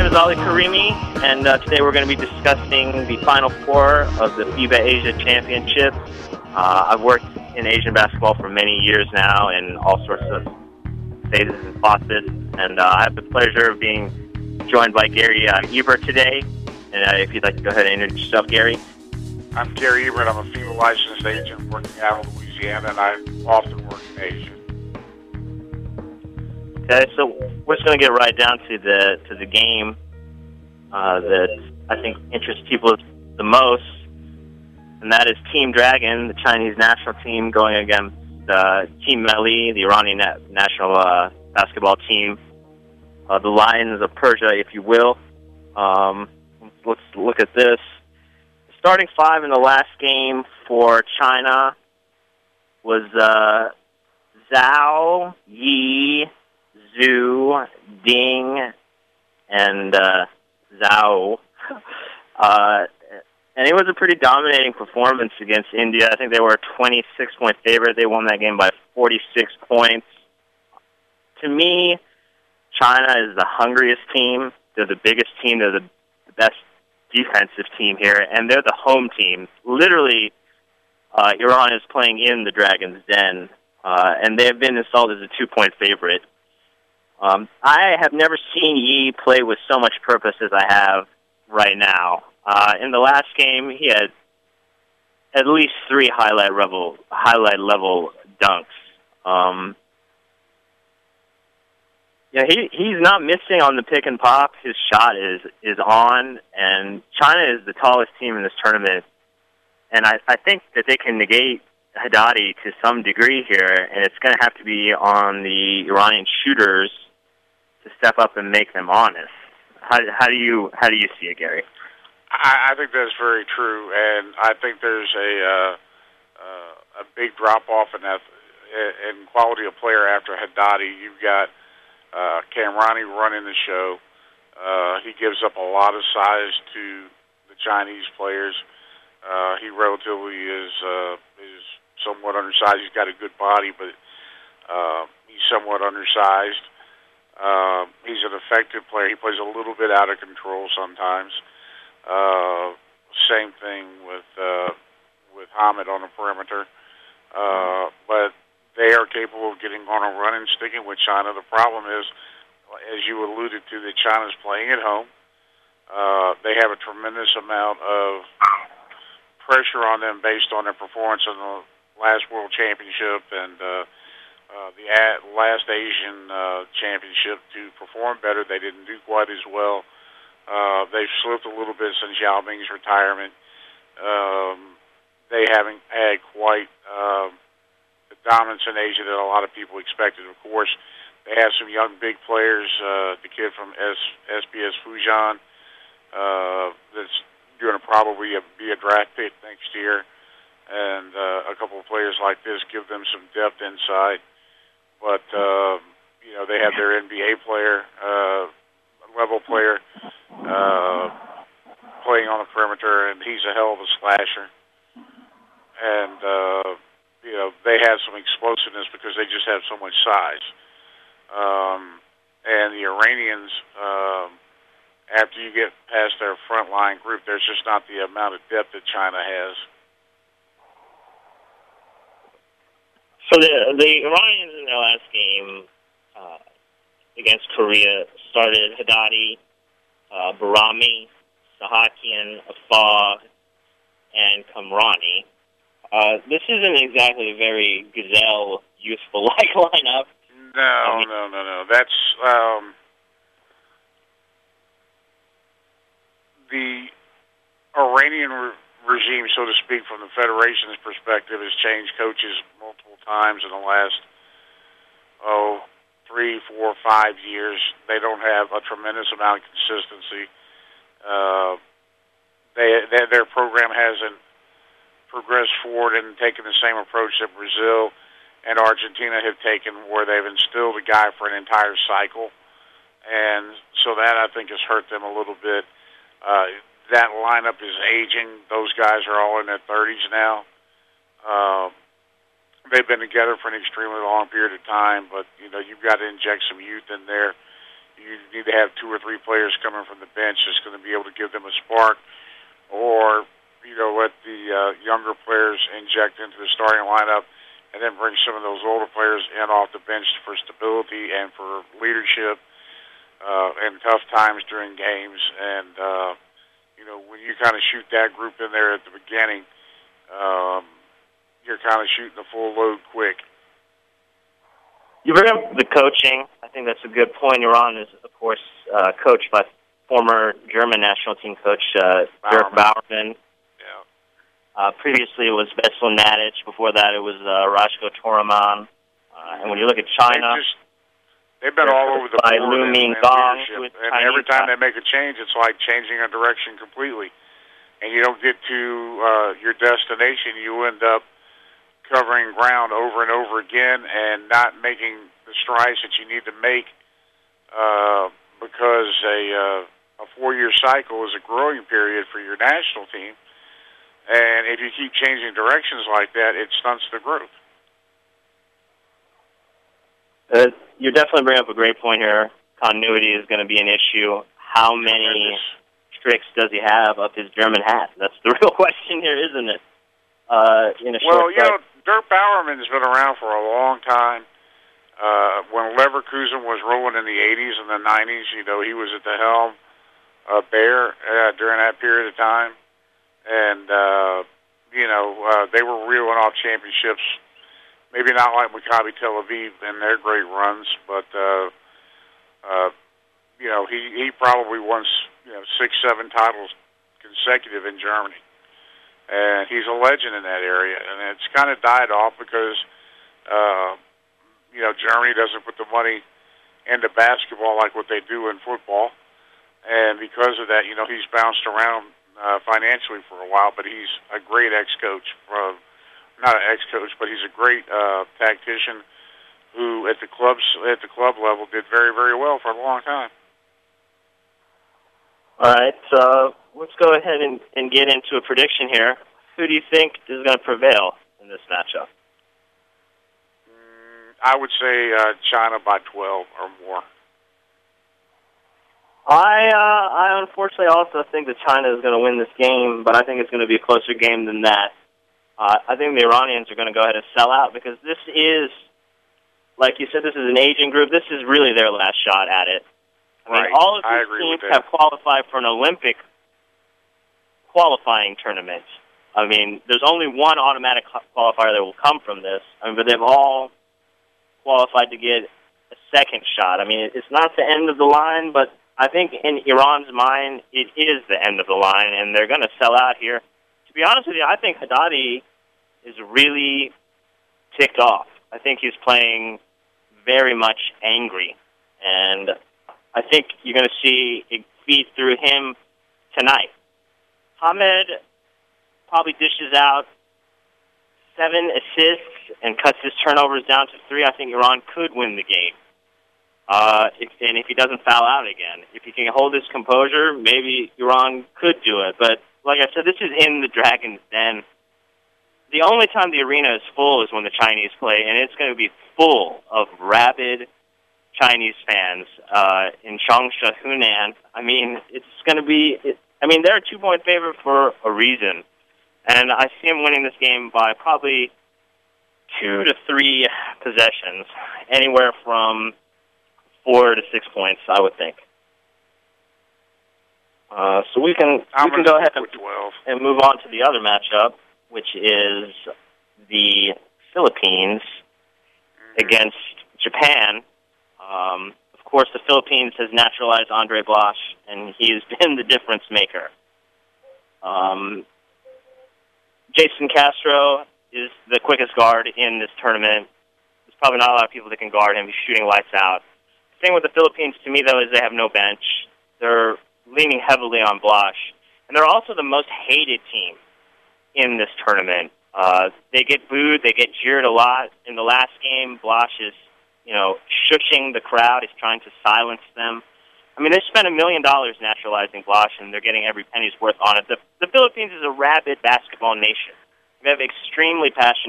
is Ali Karimi, and today we're going to be discussing the Final Four of the FIBA Asia Championship. I've worked in Asian basketball for many years now in all sorts of phases and facets, and I have the pleasure of being joined by Gary Ebert today. And if you'd like to go ahead and introduce yourself, Gary. I'm Gary Ebert. I'm a FIBA licensed agent working out of Louisiana, and I often work in Asia. Okay, so we're just going to get right down to the game that I think interests people the most, and that is Team Dragon, the Chinese national team, going against Team Melli, the Iranian national basketball team, the Lions of Persia, if you will. Let's look at this. The starting five in the last game for China was Zhao, Yi, Zhu, Ding, and Zhao. And it was a pretty dominating performance against India. I think they were a 26-point favorite. They won that game by 46 points. To me, China is the hungriest team. They're the biggest team. They're the best defensive team here, and they're the home team. Literally, Iran is playing in the Dragon's Den, and they have been installed as a 2-point favorite. I have never seen Yi play with so much purpose as I have right now. In the last game, he had at least 3 highlight level dunks. He's not missing on the pick and pop. His shot is on, and China is the tallest team in this tournament. And I think that they can negate Haddadi to some degree here, and it's going to have to be on the Iranian shooters to step up and make them honest. How do you see it, Gary? I think that's very true, and I think there's a big drop off in quality of player after Haddadi. You've got Kamrani running the show. He gives up a lot of size to the Chinese players. He relatively is somewhat undersized. He's got a good body, but he's somewhat undersized. He's an effective player. He plays a little bit out of control sometimes. Same thing with Hamid on the perimeter. But they are capable of getting on a run and sticking with China. The problem is, as you alluded to, that China's playing at home. They have a tremendous amount of pressure on them based on their performance in the last World Championship and the last Asian Championship to perform better. They didn't do quite as well. They've slipped a little bit since Yao Ming's retirement. They haven't had quite the dominance in Asia that a lot of people expected. Of course, they have some young big players. The kid from SBS Fujian that's going to probably be a draft pick next year. And a couple of players like this give them some depth inside. But, they have their NBA player, level player, playing on the perimeter, and he's a hell of a slasher. And, they have some explosiveness because they just have so much size. And the Iranians, after you get past their frontline group, there's just not the amount of depth that China has. So the Iranians in their last game against Korea started Haddadi, Barami, Sahakian, Afag, and Kamrani. This isn't exactly a very Gazelle useful-like lineup. No. That's the Iranian regime, so to speak, from the Federation's perspective, has changed coaches multiple times in the last 3, 4, 5 years. They don't have a tremendous amount of consistency. Their program hasn't progressed forward and taken the same approach that Brazil and Argentina have taken, where they've instilled a guy for an entire cycle. And so that, I think, has hurt them a little bit. That lineup is aging. Those guys are all in their 30s now. They've been together for an extremely long period of time, but, you've got to inject some youth in there. you need to have 2 or 3 players coming from the bench that's going to be able to give them a spark, or let the younger players inject into the starting lineup, and then bring some of those older players in off the bench for stability and for leadership in tough times during games. And when you kind of shoot that group in there at the beginning, you're kind of shooting the full load quick. You bring up the coaching. I think that's a good point. Iran is, of course, coached by former German national team coach Dirk Bauerman. Yeah. Previously, it was Vesel Nadic. Before that, it was Rashko Toraman. And when you look at China, they've been all over the board Lu in Mingdong, leadership. And every time they make a change, it's like changing a direction completely. And you don't get to your destination. You end up covering ground over and over again and not making the strides that you need to make because a 4-year cycle is a growing period for your national team. And if you keep changing directions like that, it stunts the growth. You're definitely bringing up a great point here. Continuity is going to be an issue. How many tricks does he have up his German hat? That's the real question here, isn't it? Dirk Bauerman's been around for a long time. When Leverkusen was rolling in the 80s and the 90s, he was at the helm of Bayer during that period of time. And, they were reeling off championships. Maybe not like Maccabi Tel Aviv and their great runs, but, he probably won 6-7 titles consecutive in Germany. And he's a legend in that area. And it's kind of died off because, Germany doesn't put the money into basketball like what they do in football. And because of that, he's bounced around financially for a while, but he's a great ex-coach. Not an ex-coach, but he's a great tactician who, at the club level, did very, very well for a long time. All right, so let's go ahead and get into a prediction here. Who do you think is going to prevail in this matchup? I would say China by 12 or more. I unfortunately also think that China is going to win this game, but I think it's going to be a closer game than that. I think the Iranians are going to go ahead and sell out because this is, like you said, this is an aging group. This is really their last shot at it. I mean, all of these teams have qualified for an Olympic qualifying tournament. I mean, there's only one automatic qualifier that will come from this. But they've all qualified to get a second shot. I mean, it's not the end of the line, but I think in Iran's mind, it is the end of the line, and they're going to sell out here. To be honest with you, I think Haddadi is really ticked off. I think he's playing very much angry, and I think you're going to see it feed through him tonight. Hamed probably dishes out 7 assists and cuts his turnovers down to 3. I think Iran could win the game. If he doesn't foul out again. If he can hold his composure, maybe Iran could do it. But like I said, this is in the Dragon's Den. The only time the arena is full is when the Chinese play, and it's going to be full of rabid Chinese fans in Changsha, Hunan. I mean, it's going to be... they're a 2-point favorite for a reason. And I see them winning this game by probably 2 to 3 possessions, anywhere from 4 to 6 points, I would think. So we can go ahead and move on to the other matchup, which is the Philippines against Japan. Of course, the Philippines has naturalized Andre Blas, and he has been the difference maker. Jason Castro is the quickest guard in this tournament. There's probably not a lot of people that can guard him. He's shooting lights out. The thing with the Philippines, to me, though, is they have no bench. They're leaning heavily on Blas. And they're also the most hated team in this tournament. They get booed. They get jeered a lot. In the last game, Blas is, shushing the crowd. He's trying to silence them. I mean, they spent $1 million naturalizing Blas, and they're getting every penny's worth on it. The Philippines is a rabid basketball nation. They have extremely passionate